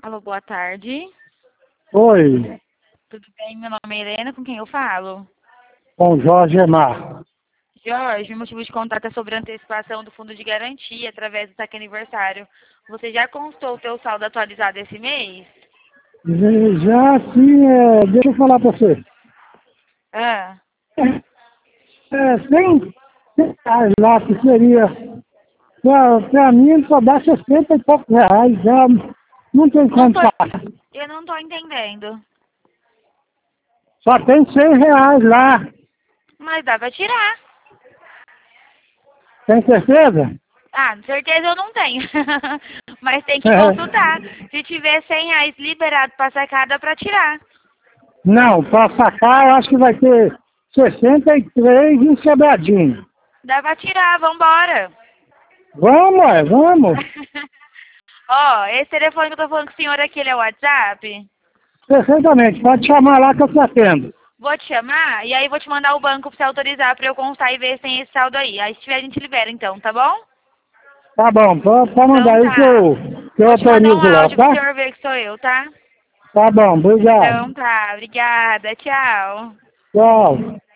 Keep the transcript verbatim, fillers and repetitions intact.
Alô, boa tarde. Oi, Tudo bem? Meu nome é Helena, com quem eu falo? com Jorge Emar. Jorge, o motivo de contato é sobre a antecipação do fundo de garantia através do saque aniversário. Você já constou o teu saldo atualizado esse mês? Já sim, é, deixa eu falar pra você. Ah, É, cem reais lá, que seria, pra, pra mim só dá sessenta e poucos reais, já não tem não como tô, pagar. eu não tô entendendo. Só tem cem reais lá, Mas dá pra tirar. tem certeza? Ah, certeza eu não tenho. Mas tem que É, consultar. Se tiver cem reais liberado pra sacar, dá pra tirar. não, pra sacar eu acho que vai ter sessenta e três em quebradinho. Dá pra tirar, vambora. Vamos, é, vamos. Ó, esse telefone que eu tô falando com o senhor aqui, ele é o WhatsApp? Perfeitamente, pode chamar lá que eu te atendo. Vou te chamar e aí vou te mandar o banco pra você autorizar pra eu constar e ver se tem esse saldo aí. Aí se tiver a gente libera então, tá bom? Tá bom, pode, pode mandar Então aí que tá. eu, que eu Vou te mandar um autorizo lá, áudio pro tá? senhor ver que sou eu, tá? Tá bom, obrigado. Então tá, obrigada, tchau. Tchau.